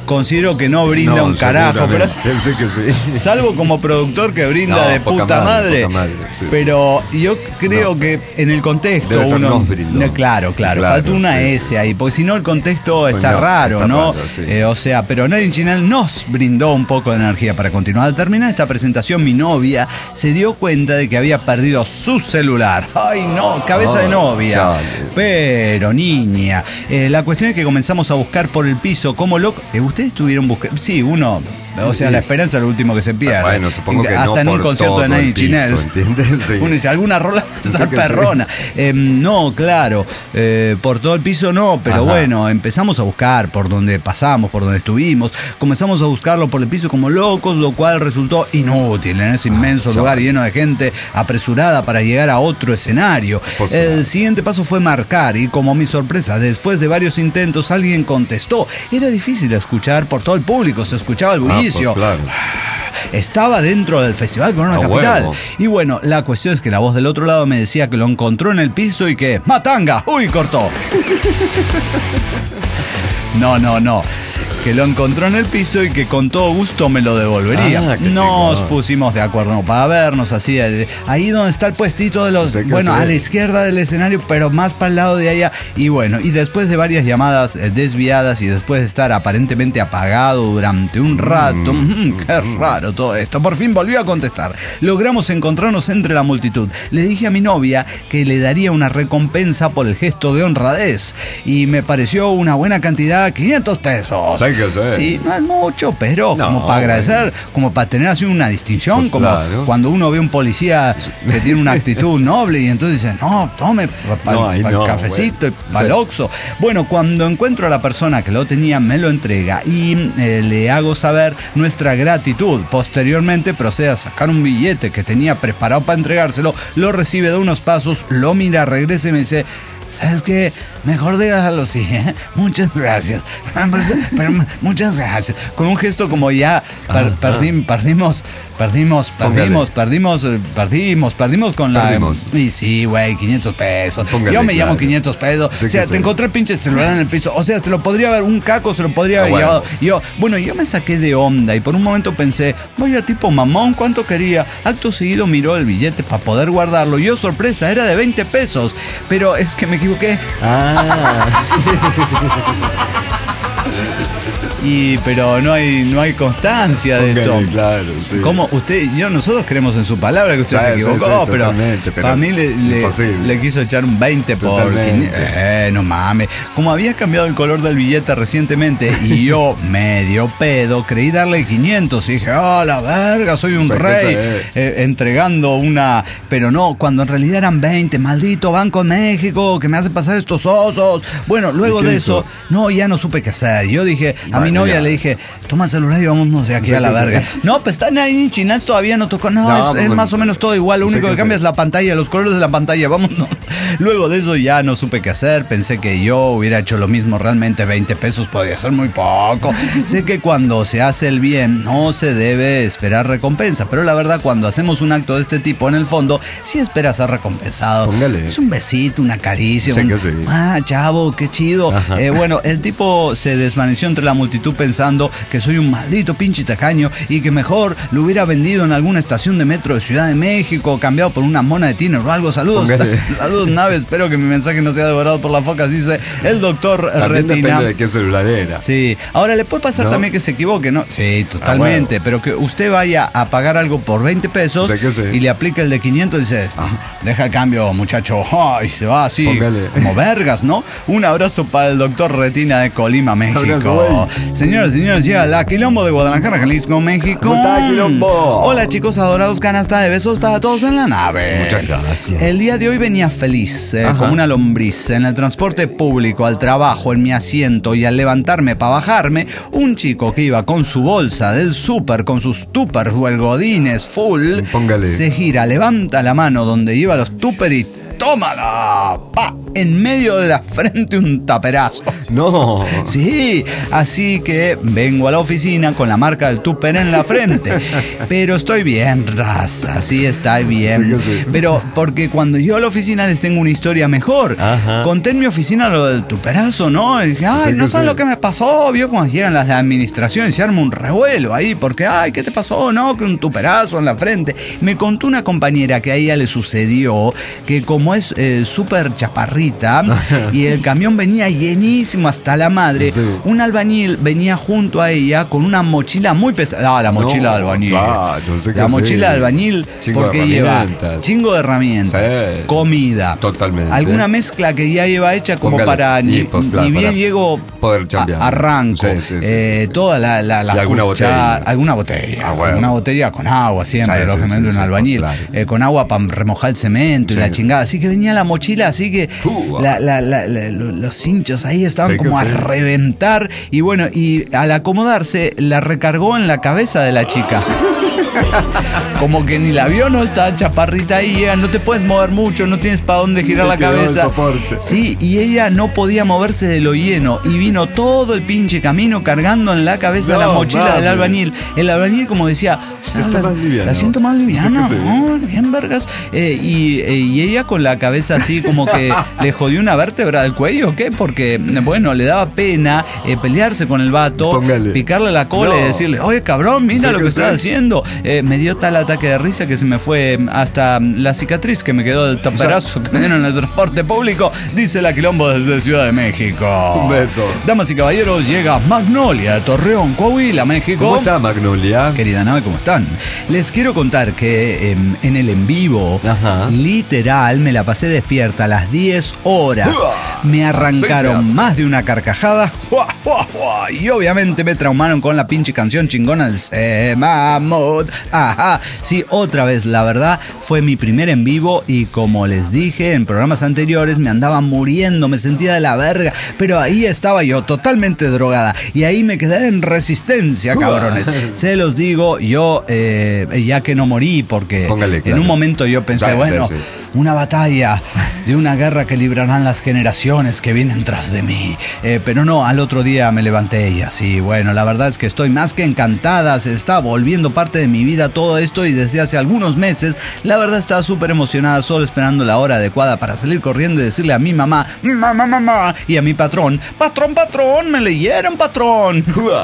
considero que no brinda No, un carajo. Pero, sí que sí. salvo como productor que brinda No, de poca puta madre, madre. poca madre, sí, pero yo creo No. que en el contexto Debe ser uno. nos brindó. No, claro, claro, Claro, falta una sí, S sí, ahí, porque si no el contexto Pues está no, raro, está ¿no? raro, sí. Eh, o sea, pero Nine Inch Nails nos brindó un poco de energía para continuar. Al terminar esta presentación, mi novia se dio cuenta de que había perdido su celular. Ay, no, cabeza Ay, de novia. chale. Pero, niña, eh, la cuestión es que comenzamos a buscar por el piso como loco. Eh, ¿Ustedes estuvieron buscando? Sí, uno. O sea, Sí. la esperanza es lo último que se pierde. Bueno, supongo que Hasta no en un por concierto todo de Nine el Inch piso, Nails. ¿entiendes? Sí. Uno dice, alguna rola Sí está que perrona. Eh, no, claro, eh, por todo el piso no, pero Ajá. bueno, empezamos a buscar por donde pasamos, por donde estuvimos. Comenzamos a buscarlo por el piso como locos, lo cual resultó inútil en ese inmenso chao. lugar lleno de gente apresurada para llegar a otro escenario. Por El supuesto. siguiente paso fue marcar y como mi sorpresa, después de varios intentos alguien contestó. Era difícil escuchar por todo el público, se escuchaba el Ah, pues bullicio. claro. Estaba dentro del Festival Corona A Capital. huevo. Y bueno, la cuestión es que la voz del otro lado me decía que lo encontró en el piso y que ¡matanga! ¡Uy, cortó! No, no, no. Que lo encontró en el piso y que con todo gusto me lo devolvería. Ah, qué Nos chingón. pusimos de acuerdo para vernos así. de- Ahí donde está el puestito de los. Sé que Bueno, sé. a la izquierda del escenario, pero más para el lado de allá. Y bueno, y después de varias llamadas eh, desviadas y después de estar aparentemente apagado durante un rato. mm, qué raro todo esto. Por fin volvió a contestar. Logramos encontrarnos entre la multitud. Le dije a mi novia que le daría una recompensa por el gesto de honradez. Y me pareció una buena cantidad, quinientos pesos. Hay que hacer. Sí, no es mucho, pero No, como para agradecer, como para tener así una distinción, Pues como claro. cuando uno ve un policía que tiene una actitud noble y entonces dice, no, tome para No, ahí el no, cafecito güey. y para el Sí. Oxxo. Bueno, cuando encuentro a la persona que lo tenía, me lo entrega y eh, le hago saber nuestra gratitud. Posteriormente procede a sacar un billete que tenía preparado para entregárselo, lo recibe de unos pasos, lo mira, regresa y me dice, ¿sabes qué? Mejor dígaselo así, ¿eh? Muchas gracias. Pero, muchas gracias. Con un gesto como ya per- perdim- perdimos, perdimos, perdimos, perdimos, eh, perdimos, perdimos con la... Perdimos. Y sí, güey, quinientos pesos. Póngale, Yo me llamo claro. quinientos pesos. Sí o sea, que te sí. encontré el pinche celular en el piso. O sea, te lo podría haber, un caco se lo podría Ah, haber bueno. llevado. Y yo, bueno, yo me saqué de onda y por un momento pensé, vaya tipo mamón, ¿cuánto quería? Acto seguido miró el billete para poder guardarlo. Yo, sorpresa, era de veinte pesos. Pero es que me equivoqué. Ah. Y, pero no hay, no hay constancia de Póngale, esto. claro, sí. ¿Cómo usted, yo, nosotros creemos en su palabra que usted Sí, se sí, equivocó, sí, pero, totalmente, pero para mí le, le, imposible. le quiso echar un veinte por Totalmente. quinientos. Eh, no mames. Como había cambiado el color del billete recientemente y yo, medio pedo, creí darle quinientos y dije, ah, la verga, soy un O sea, que rey, ese- eh, entregando una. Pero no, cuando en realidad eran veinte, maldito Banco de México, que me hace pasar estos osos. Bueno, luego ¿Y qué de hizo? eso, no, ya no supe qué hacer. Yo dije, a mi Bueno, novia ya. le dije, toma el celular y vámonos de aquí Sí, a la que sí. verga. No, pues están ahí en Chinals todavía no tocó. No, No, es, es pues, más o menos todo igual. Lo sí único que, que cambia sí. es la pantalla, los colores de la pantalla. Vámonos. Luego de eso ya no supe qué hacer. Pensé que yo hubiera hecho lo mismo. Realmente veinte pesos podría ser muy poco. Sé que cuando se hace el bien no se debe esperar recompensa. Pero la verdad, cuando hacemos un acto de este tipo, en el fondo, sí esperas ser recompensado. Póngale. Es un besito, una caricia. Sí un, que sí. Ah, chavo, qué chido. Ajá. Eh, bueno, el tipo se desvaneció entre la multitud pensando que soy un maldito pinche tacaño y que mejor lo hubiera vendido en alguna estación de metro de Ciudad de México, cambiado por una mona de tiner o algo. Saludos, Póngale. saludos, nave. Espero que mi mensaje no sea devorado por la foca, dice el doctor También Retina. depende de qué celular era. Sí, ahora le puede pasar ¿No? también que se equivoque, ¿no? Sí, totalmente, Ah, bueno. pero que usted vaya a pagar algo por veinte pesos Sí que sí. y le aplica el de quinientos y dice, deja el cambio, muchacho, oh, y se va así, Póngale. como vergas, ¿no? Un abrazo para el doctor Retina de Colima, México. Abrazo, güey. Señoras y señores, llega la Quilombo de Guadalajara, Jalisco, México. ¿Cómo está, Quilombo? Hola, chicos adorados, canasta de besos para todos en la nave. Muchas gracias. El día de hoy venía feliz, eh, Ajá. como una lombriz, en el transporte público, al trabajo, en mi asiento, y al levantarme para bajarme, un chico que iba con su bolsa del súper, con sus tuppers o el godines full, Póngale. se gira, levanta la mano donde iba los tuppers y tómala, pa, en medio de la frente un taperazo. No. Sí, así que vengo a la oficina con la marca del tupper en la frente. Pero estoy bien, raza, sí está bien. Sí, sí. Pero porque cuando yo a la oficina les tengo una historia mejor. Ajá. Conté en mi oficina lo del tuperazo, ¿no? Y dije, ay, Sí, no sí, saben sí. lo que me pasó. Vio cuando llegan las de administración y se arma un revuelo ahí. Porque, ay, ¿qué te pasó? No, que un tuperazo en la frente. Me contó una compañera que a ella le sucedió que como es eh, súper chaparrita y el camión venía llenísimo hasta la madre, Sí. un albañil venía junto a ella con una mochila muy pesada. Ah, la mochila No, de albañil. claro, sí que la sí. mochila de albañil Chingo de porque lleva herramientas. chingo de herramientas, Sí. comida, Totalmente. alguna mezcla que ya lleva hecha como Póngale. para Y, ni, pues, claro, ni bien para llego poder a- chambear. arranco Sí, sí, sí, eh, sí. toda la, la, la Y alguna cuchara- botella. alguna botella Ah, bueno. una botella con agua siempre, Sí, sí, lógicamente sí, un sí, albañil pues, claro. eh, con agua para remojar el cemento y Sí. la chingada, así que venía la mochila, así que Uh, la- la- la- la- lo- los hinchos ahí estaban Sí que como a sí. reventar y bueno, y al acomodarse la recargó en la cabeza de la chica. Como que ni la vio, no está chaparrita ahí, llega, no te puedes mover mucho, no tienes para dónde girar No la te da el cabeza. soporte. Sí, y ella no podía moverse de lo lleno y vino todo el pinche camino cargando en la cabeza No, la mochila mames. del albañil. El albañil como decía, Está la, más liviano. la siento más liviana, Sí que sí. ¿no? Bien vergas. Eh, y, eh, y ella con la cabeza así como que le jodió una vértebra del cuello, ¿qué? Porque, bueno, le daba pena eh, pelearse con el vato, Póngale. picarle la cola y No. decirle, oye cabrón, mira Sí lo que que sí. estás haciendo. Eh, me dio tal ataque de risa que se me fue hasta la cicatriz que me quedó del taperazo que me dieron en el transporte público, dice la Quilombo desde Ciudad de México. Un beso. Damas y caballeros, llega Magnolia de Torreón, Coahuila, México. ¿Cómo está Magnolia? Querida nave, ¿cómo están? Les quiero contar que em, en el en vivo, Ajá. literal, me la pasé despierta a las diez horas. Me arrancaron Así se hace. más de una carcajada. ¡Jua, jua, jua! Y obviamente me traumaron con la pinche canción chingona del Se Mamut. Ajá. Sí, otra vez, la verdad, fue mi primer en vivo y como les dije en programas anteriores, me andaba muriendo, me sentía de la verga. Pero ahí estaba yo, totalmente drogada. Y ahí me quedé en resistencia, cabrones. Se los digo, yo, eh, ya que no morí, porque Póngale, claro. en un momento yo pensé, Sí, sí, bueno, sí. una batalla de una guerra que librarán las generaciones que vienen tras de mí. Eh, pero no, al otro día me levanté y así, bueno, la verdad es que estoy más que encantada, se está volviendo parte de mi vida todo esto y desde hace algunos meses, la verdad estaba súper emocionada, solo esperando la hora adecuada para salir corriendo y decirle a mi mamá, mamá, mamá, y a mi patrón, patrón, patrón, me leyeron, patrón.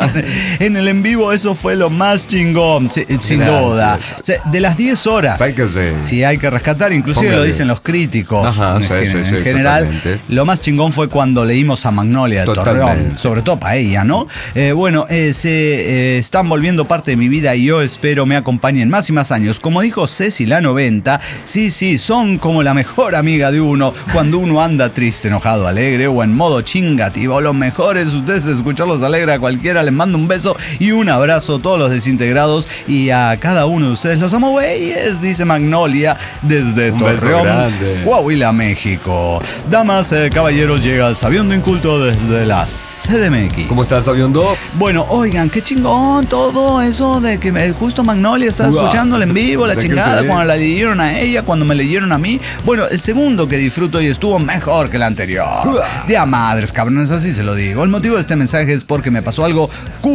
En el en vivo eso fue lo más chingón, sí, sin Gracias. duda. O sea, de las diez horas. Hay que ser. Sí, hay que rescatar, inclusive Póngale. lo dicen los críticos. Ajá, en, sí, gen- sí, sí, en general, totalmente. lo más chingón fue cuando leímos a Magnolia de Totalmente. Torreón, sobre todo para ella, ¿no? Eh, bueno, eh, se eh, están volviendo parte de mi vida y yo espero me acompañen más y más años. Como dijo Ceci la noventa, sí, sí, son como la mejor amiga de uno cuando uno anda triste, enojado, alegre o en modo chingativo. Lo mejor es ustedes escucharlos alegre a cualquiera. Les mando un beso y un abrazo a todos los desintegrados y a cada uno de ustedes. Los amo, güeyes, dice Magnolia desde Un beso Torreón, grande. Coahuila, México. Damas, eh, caballeros, llega el Sabiondo Inculto desde la C D M X. ¿Cómo estás, Sabiondo? Bueno, oigan, qué chingón todo eso de que me, justo Magnolia estaba Uah. escuchándole en vivo, la Sé que chingada, sí. cuando la leyeron a ella, cuando me leyeron a mí. Bueno, el segundo que disfruto y estuvo mejor que el anterior. Uah. De a madres, cabrones, así se lo digo. El motivo de este mensaje es porque me pasó algo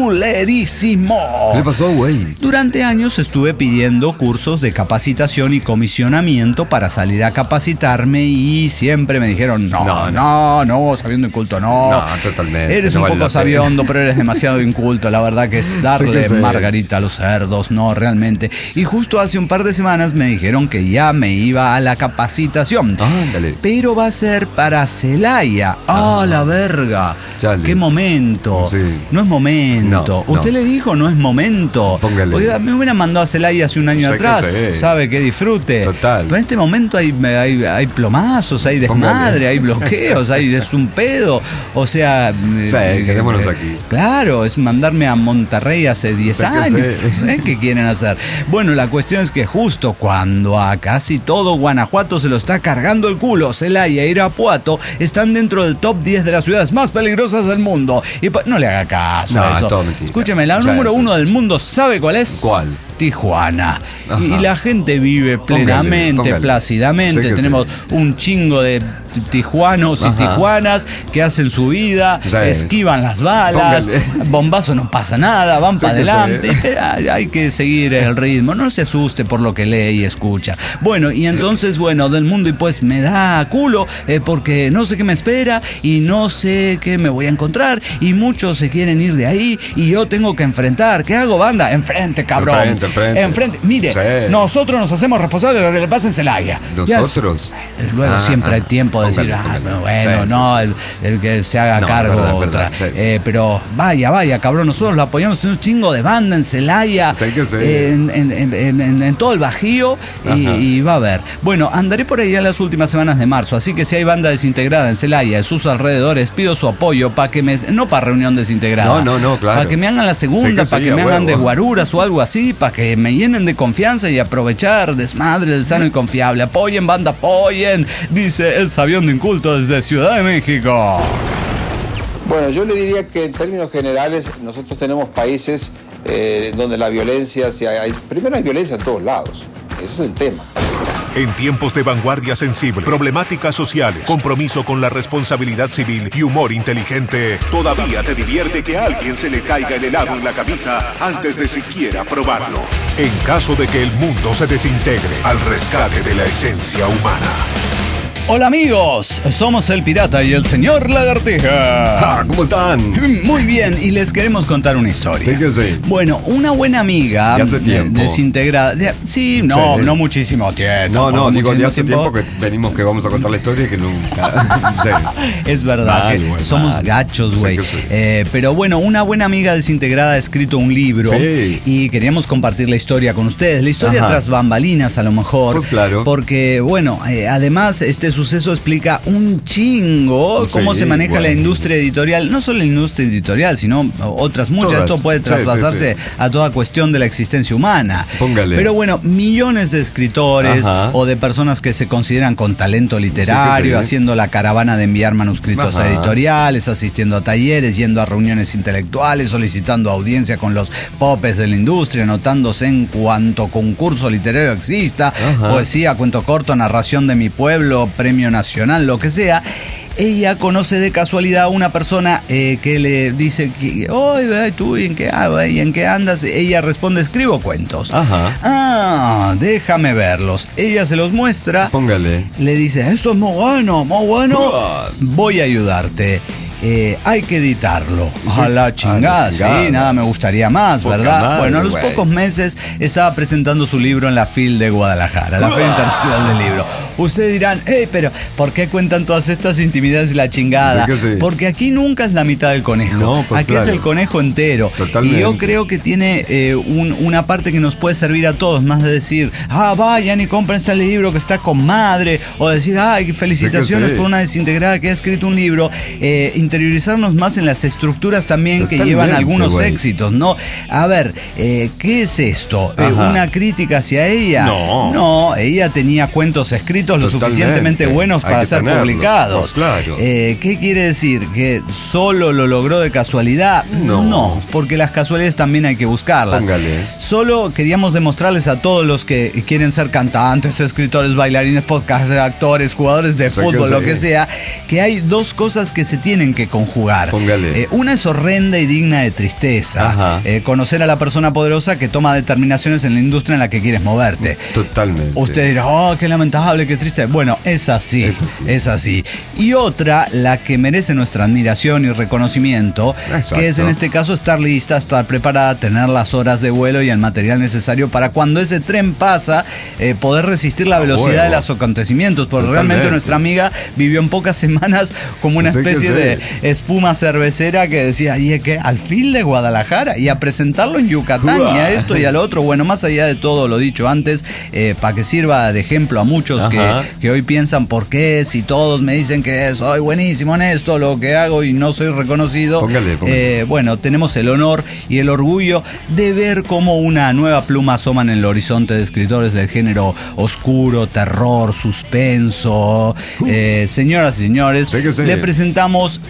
culerísimo. ¿Qué le pasó, güey? Durante años estuve pidiendo cursos de capacitación y comisionamiento para salir a capacitarme y siempre me dijeron, no, no, No, no, sabiendo inculto, no. No, totalmente, Eres no un vale poco la pena. sabiondo, pero eres demasiado inculto. La verdad que es darle que sí. margarita a los cerdos, no, realmente. Y justo hace un par de semanas me dijeron que ya me iba a la capacitación. Ándale. Pero va a ser para Celaya. ¡Ah, la verga! Chale. ¡Qué momento! Sí. No es momento. No, Usted no. le dijo, no es momento. Póngale. Oiga, me hubieran mandado a Celaya hace un año Sé que atrás. sí. Sabe que disfrute. Total. Pero en este momento hay, hay, hay plomazos, hay desmadre, Póngale. hay bloqueos, hay, es un pedo. O sea. Sí, eh, quedémonos eh, aquí. Claro, es mandarme a Monterrey hace diez Sé que años. sí. No sé qué quieren hacer. Bueno, la cuestión es que justo cuando a casi todo Guanajuato se lo está cargando el culo, Celaya e Irapuato están dentro del top diez de las ciudades más peligrosas del mundo. Y pa- no le haga caso No, a eso. todo mentira. Escúcheme, la O sea, número eso uno es- del mundo, ¿sabe cuál es? ¿Cuál? Tijuana. Ajá. Y la gente vive Póngale, plenamente, póngale. plácidamente. Sé que Tenemos sí. un chingo de tijuanos Ajá. y tijuanas que hacen su vida, Sí. esquivan las balas, Póngale. bombazo no pasa nada, van Sí para que adelante. sí. Pero hay, hay que seguir el ritmo, no se asuste por lo que lee y escucha. Bueno, y entonces, bueno, del mundo y pues me da culo eh, porque no sé qué me espera y no sé qué me voy a encontrar y muchos se quieren ir de ahí y yo tengo que enfrentar. ¿Qué hago, banda? Enfrente, cabrón. Enfrente, enfrente. Enfrente. Mire, Sí. nosotros nos hacemos responsables de lo que le pasa en Celaya. Ya- ¿Nosotros? Luego Ah, siempre hay ah, tiempo de póngale, decir, ah, póngale. bueno, Sí, no, sí, el, sí. el que se haga No, cargo es verdad, es otra. verdad, sí, sí. Eh, pero vaya, vaya, cabrón, nosotros lo apoyamos, tenemos un chingo de banda en Celaya, Sí que sí. en, en- en- en- en- en todo el Bajío, y, Ajá. y va a haber. Bueno, andaré por ahí en las últimas semanas de marzo, así que si hay banda desintegrada en Celaya, en sus alrededores, pido su apoyo para que me, no para reunión desintegrada, No, no, no, claro. para que me hagan la segunda, Sí que para sí, que a me hagan de huevo. guaruras o algo así, para que me llenen de confianza y aprovechar desmadre del sano y confiable. Apoyen, banda, apoyen, dice el Sabiendo Inculto desde Ciudad de México. Bueno, yo le diría que en términos generales nosotros tenemos países eh, donde la violencia, si hay, hay- primero hay violencia en todos lados, ese es el tema. En tiempos de vanguardia sensible, problemáticas sociales, compromiso con la responsabilidad civil y humor inteligente, todavía te divierte que a alguien se le caiga el helado en la camisa antes de siquiera probarlo. En caso de que el mundo se desintegre, al rescate de la esencia humana. Hola amigos, somos el Pirata y el Señor Lagartija. Ah, ¿cómo están? Muy bien, y les queremos contar una historia. Sí que sí. Bueno, una buena amiga De hace tiempo. desintegrada. de- sí, no, Sí. no muchísimo tiempo. No, no, tampoco digo, de muchísimo hace tiempo que venimos que vamos a contar la historia y que nunca. En serio. Es verdad, Mal, que güey, somos mal. gachos, Sí güey. que sí. Eh, pero bueno, una buena amiga desintegrada ha escrito un libro Sí. y queríamos compartir la historia con ustedes. La historia Ajá. tras bambalinas, a lo mejor. Pues claro. Porque, bueno, eh, además este suceso explica un chingo Sí, cómo se maneja bueno. la industria editorial. No solo la industria editorial, sino otras muchas. Todas. Esto puede Sí, traspasarse sí, sí. a toda cuestión de la existencia humana. Póngale. Pero bueno, millones de escritores Ajá. o de personas que se consideran con talento literario, sí. haciendo la caravana de enviar manuscritos a Ajá. editoriales, asistiendo a talleres, yendo a reuniones intelectuales, solicitando audiencia con los popes de la industria, anotándose en cuanto concurso literario exista, Ajá. poesía, cuento corto, narración de mi pueblo, premio nacional, lo que sea. Ella conoce de casualidad a una persona eh, que le dice, que, oye, tú, ¿y en qué, ah, ¿y en qué andas? Ella responde, escribo cuentos. Ajá. Ah, déjame verlos. Ella se los muestra. Póngale. Le dice, esto es muy bueno, muy bueno. Uah. Voy a ayudarte. Eh, hay que editarlo. Sí. A la chingada, A la chingada. sí, nada me gustaría más, Poca ¿verdad? madre, bueno, a los güey. pocos meses estaba presentando su libro en la F I L de Guadalajara, la Feria Internacional del Libro. Ustedes dirán, hey, pero ¿por qué cuentan todas estas intimidades y la chingada? Sí que sí. Porque aquí nunca es la mitad del conejo. No, pues aquí claro. es el conejo entero. Totalmente. Y yo creo que tiene eh, un- una parte que nos puede servir a todos, más de decir, ah, vayan y cómprense el libro que está con madre, o decir, ay, felicitaciones Sí que sí. por una desintegrada que ha escrito un libro, eh, interiorizarnos más en las estructuras también que Totalmente, llevan algunos güey. éxitos, ¿no? A ver, eh, ¿qué es esto? Eh, Ajá. ¿Una crítica hacia ella? No. No, ella tenía cuentos escritos lo Totalmente. suficientemente buenos Hay para que ser tenerlos. publicados. No, claro. Eh, ¿Qué quiere decir? ¿Que solo lo logró de casualidad? No. porque las casualidades también hay que buscarlas. Póngale. Solo queríamos demostrarles a todos los que quieren ser cantantes, escritores, bailarines, podcasters, actores, jugadores de O sea, fútbol, que lo sí. que sea, que hay dos cosas que se tienen que conjugar. Póngale. Eh, una es horrenda y digna de tristeza. Ajá. Eh, conocer a la persona poderosa que toma determinaciones en la industria en la que quieres moverte. Totalmente. Usted dirá, oh, qué lamentable, qué triste. Bueno, es así, Es así. es así. Y otra, la que merece nuestra admiración y reconocimiento, Exacto. que es en este caso estar lista, estar preparada, tener las horas de vuelo y el material necesario para cuando ese tren pasa, eh, poder resistir la A velocidad de huevo. los acontecimientos. Porque Totalmente. realmente nuestra amiga vivió en pocas semanas como una Sí que especie sí. de espuma cervecera que decía, ¿y es que al fin de Guadalajara? Y a presentarlo en Yucatán y a esto y a lo otro. Bueno, más allá de todo lo dicho antes, eh, para que sirva de ejemplo a muchos que, Ajá. que hoy piensan, ¿por qué? Si todos me dicen que soy buenísimo en esto, lo que hago y no soy reconocido. Póngale, póngale. Eh, bueno, tenemos el honor y el orgullo de ver cómo una nueva pluma asoma en el horizonte de escritores del género oscuro, terror, suspenso. Eh, señoras y señores, Sí que sí. le presentamos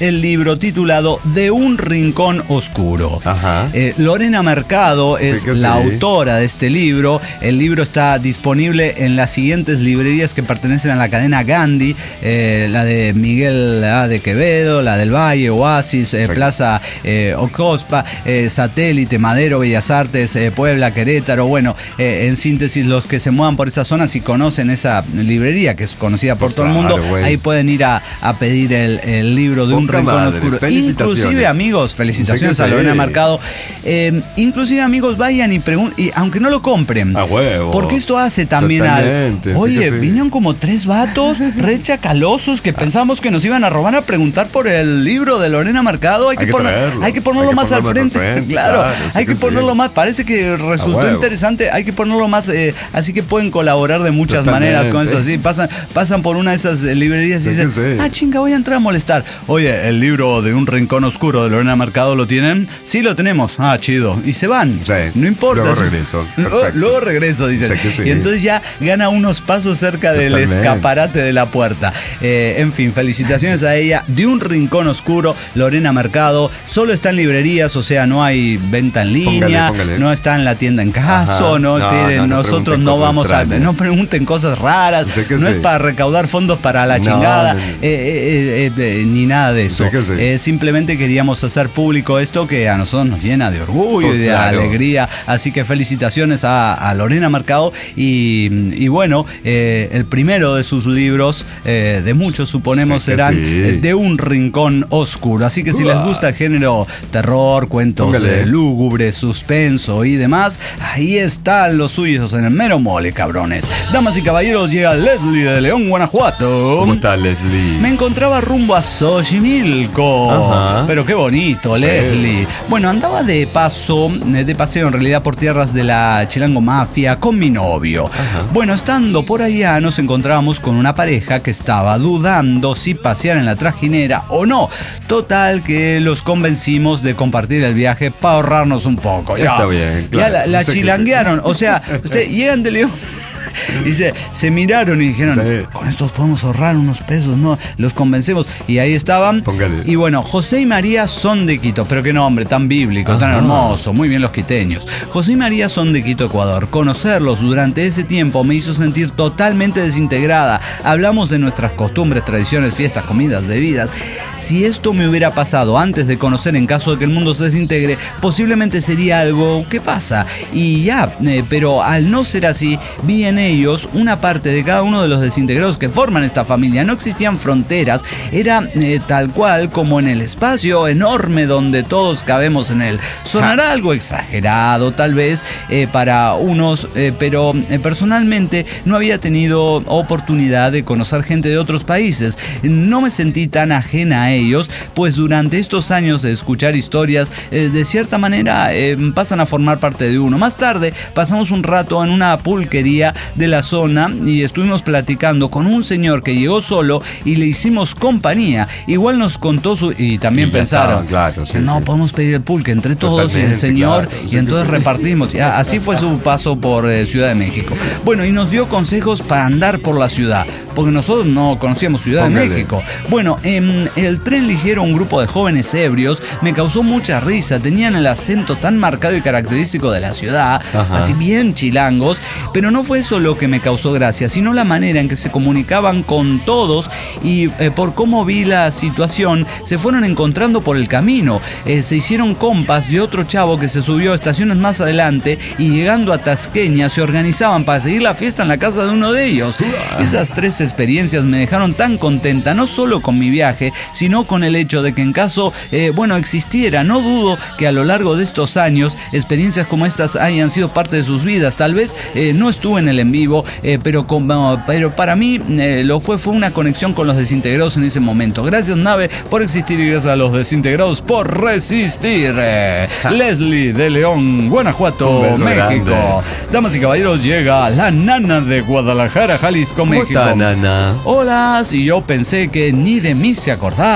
el libro titulado De un rincón oscuro. Ajá. Eh, Lorena Mercado es Sí que la sí. autora de este libro. El libro está disponible en las siguientes librerías que pertenecen a la cadena Gandhi, eh, la de Miguel A. de Quevedo, la del Valle, Oasis, eh, Plaza eh, Ocospa, eh, Satélite, Madero, Bellas Artes, eh, Puebla, Querétaro. Bueno, eh, en síntesis, los que se muevan por esa zona, si conocen esa librería que es conocida por Pues todo claro, el mundo, güey. ahí pueden ir a, a pedir el, el libro de un Poca rincón madre, oscuro. felicitaciones. Inclusive, amigos, felicitaciones Sí que a Lorena sí. Mercado. Eh, inclusive, amigos, vayan y pregunten, y aunque no lo compren, A huevo. porque esto hace también Totalmente, al... sí Oye, que sí. vinieron como tres vatos re chacalosos que pensamos que nos iban a robar a preguntar por el libro de Lorena Mercado. Hay que, Hay que poner- traerlo. hay que ponerlo Hay que más al ponerlo más frente. al frente, Claro, claro, sí hay que, que sí. ponerlo más. Parece que resultó huevo. interesante. Hay que ponerlo más. eh, así que pueden colaborar de muchas Totalmente. maneras con eso. Así pasan, pasan por una de esas eh, librerías y Sí que dicen, sí. ah, chinga, voy a entrar a molestar. Oye, el libro de un rincón oscuro de Lorena Mercado, ¿lo tienen? Sí, lo tenemos. Ah, chido. Y se van. Sí. No importa. Luego Sí. regreso. Luego, Perfecto. luego regreso, dicen. Sí que sí. Y entonces ya gana unos pasos cerca del Totalmente. escaparate de la puerta. Eh, en fin, felicitaciones a ella. De un rincón oscuro, Lorena Mercado. Solo está en librerías, o sea, no hay venta en línea, Póngale, póngale. no está en la tienda en caso, Ajá. no, No, tienen- no, no nosotros pregunten no cosas vamos extrañas. a, no pregunten cosas raras, Sí que no sí. es para recaudar fondos para la No, chingada, no, no. eh, eh, eh, eh, ni nada de eso. Sí que sí. Eh, simplemente queríamos hacer público esto que a nosotros nos llena de orgullo Pues y de claro. alegría. Así que felicitaciones a, a Lorena Mercado. Y, y bueno, eh, el primero de sus libros, eh, de muchos suponemos, Sí que serán sí. eh, De un rincón oscuro. Así que si les gusta el género terror, cuentos Póngale. de lúgubre, suspenso y demás, ahí están los suyos en el mero mole, cabrones. Damas y caballeros, llega Leslie de León, Guanajuato. ¿Cómo está, Leslie? Me encontraba rumbo a Xochimilco. Ajá. Pero qué bonito, Sí. Leslie. Bueno, andaba de paso, eh, de paseo en realidad por tierras de la Chilango Mafia con mi novio. Bueno, estando por allá nos encontrábamos con una pareja que estaba dudando si pasear en la trajinera o no. Total que los convencimos de compartir el viaje para ahorrarnos un poco. Ya, Está bien, ya claro. la, la Sé que sí. chilanguearon. O sea, ustedes llegan de León. Dice, se miraron y dijeron, Sí. con estos podemos ahorrar unos pesos, ¿no? Los convencemos. Y ahí estaban. Póngale. Y bueno, José y María son de Quito. Pero qué nombre, tan bíblico, tan Ajá. hermoso. Muy bien los quiteños. José y María son de Quito, Ecuador. Conocerlos durante ese tiempo me hizo sentir totalmente desintegrada. Hablamos de nuestras costumbres, tradiciones, fiestas, comidas, bebidas. Si esto me hubiera pasado antes de conocer, en caso de que el mundo se desintegre, posiblemente sería algo que pasa. Y ya, eh, pero al no ser así, vi en ellos una parte de cada uno de los desintegrados que forman esta familia. No existían fronteras, era eh, tal cual como en el espacio enorme donde todos cabemos en él. Sonará algo exagerado tal vez eh, para unos, eh, pero eh, personalmente no había tenido oportunidad de conocer gente de otros países. No me sentí tan ajena a ellos, pues durante estos años de escuchar historias, eh, de cierta manera eh, pasan a formar parte de uno. Más tarde pasamos un rato en una pulquería de la zona y estuvimos platicando con un señor que llegó solo y le hicimos compañía. Igual nos contó su... y también Y ya pensaron, estaba, claro, sí, no, sí. podemos pedir el pulque entre todos y el Totalmente, señor, claro, y sí que entonces sí. repartimos. Ya, así fue su paso por eh, Ciudad de México. Bueno, y nos dio consejos para andar por la ciudad, porque nosotros no conocíamos Ciudad Póngale. de México. Bueno, en el tren ligero, un grupo de jóvenes ebrios me causó mucha risa. Tenían el acento tan marcado y característico de la ciudad, Ajá. así bien chilangos, pero no fue eso lo que me causó gracia, sino la manera en que se comunicaban con todos y eh, por cómo vi la situación, se fueron encontrando por el camino. Eh, se hicieron compas de otro chavo que se subió a estaciones más adelante y llegando a Tasqueña se organizaban para seguir la fiesta en la casa de uno de ellos. Esas tres experiencias me dejaron tan contenta, no solo con mi viaje, sino con el hecho de que en caso, eh, bueno, existiera, no dudo que a lo largo de estos años experiencias como estas hayan sido parte de sus vidas. Tal vez eh, no estuve en el en vivo, eh, pero, como, pero para mí eh, lo fue, fue una conexión con los desintegrados en ese momento. Gracias, Nave, por existir, y gracias a los desintegrados por resistir. Eh, Leslie de León, Guanajuato, Un beso México. grande. Damas y caballeros, llega la nana de Guadalajara, Jalisco, ¿Cómo México. está, nana? Hola, y yo pensé que ni de mí se acordaba.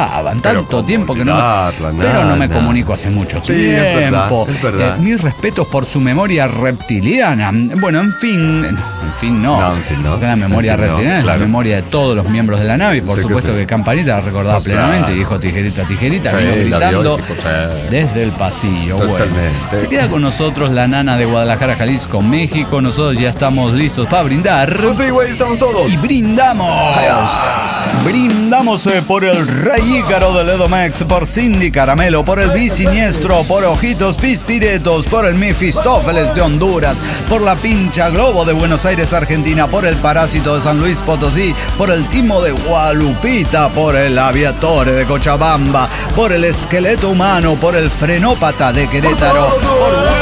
recordaban. Pero Tanto tiempo que no olvidarla, me, pero no me nana. comunico hace mucho Sí, tiempo. es verdad, es verdad. Eh, mis respetos por su memoria reptiliana. Bueno, en fin, no, en fin no. No, en fin no. Porque la memoria En fin no, reptiliana es claro. la memoria de todos los miembros de la nave. Y por Sí que supuesto sí. que, Campanita la recordaba Pues plenamente claro. y dijo tijerita, tijerita, Sí, vino la gritando vio, tipo, sí. desde el pasillo. Totalmente. Bueno, se queda con nosotros la nana de Guadalajara, Jalisco, México. Nosotros ya estamos listos para brindar. Pues sí, güey, estamos todos. Y brindamos. Brindamos eh, por el Rey Ícaro del Edomex, por Cindy Caramelo, por el Bisiniestro, por Ojitos Pispiretos, por el Mefistófeles de Honduras, por la Pincha Globo de Buenos Aires, Argentina, por el Parásito de San Luis Potosí, por el Timo de Guadalupita, por el Aviatore de Cochabamba, por el Esqueleto Humano, por el Frenópata de Querétaro, por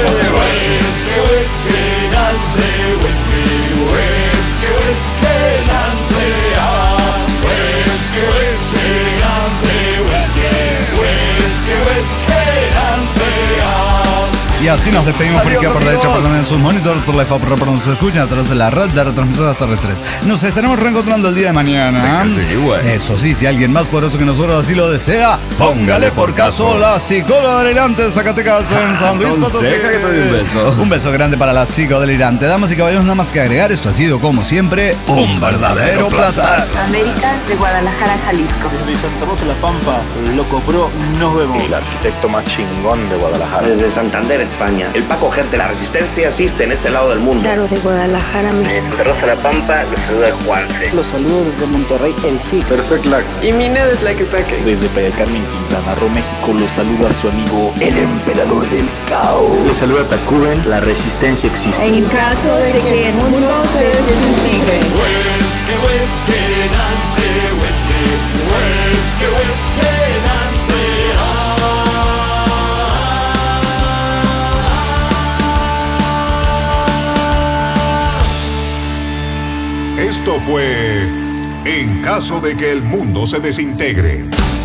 Y así nos despedimos por izquierda, por derecha, por también en sus monitores, por la F A P, por donde se escuchan a través de la red de retransmisoras terrestres. Nos estaremos reencontrando el día de mañana. Sí, que sí, güey. Eso sí, si alguien más poderoso que nosotros así lo desea, póngale por caso la psicóloga delirante de Zacatecas en San Luis Entonces, Potosí. deja que te dé un beso. Un beso grande para la psicodelirante. Damas y caballeros, nada más que agregar, esto ha sido como siempre un verdadero placer. América de Guadalajara, Jalisco. Desde Santa Rosa La Pampa, Loco Pro, nos vemos. El arquitecto más chingón de Guadalajara. Desde Santander, España, el Paco Gerte, la resistencia existe en este lado del mundo. Charo de Guadalajara, México. En Santa Rosa La Pampa, los saluda Juanse. Los saludos desde Monterrey, el sí. Perfect Lax. Y Mina de Tlaquepaque. Desde Playa Carmen, Quintana Roo, México, los saluda su amigo el emperador del caos. Les saluda Tacuben, la resistencia existe. En caso de que el mundo se desintegre. Esto fue En caso de que el mundo se desintegre.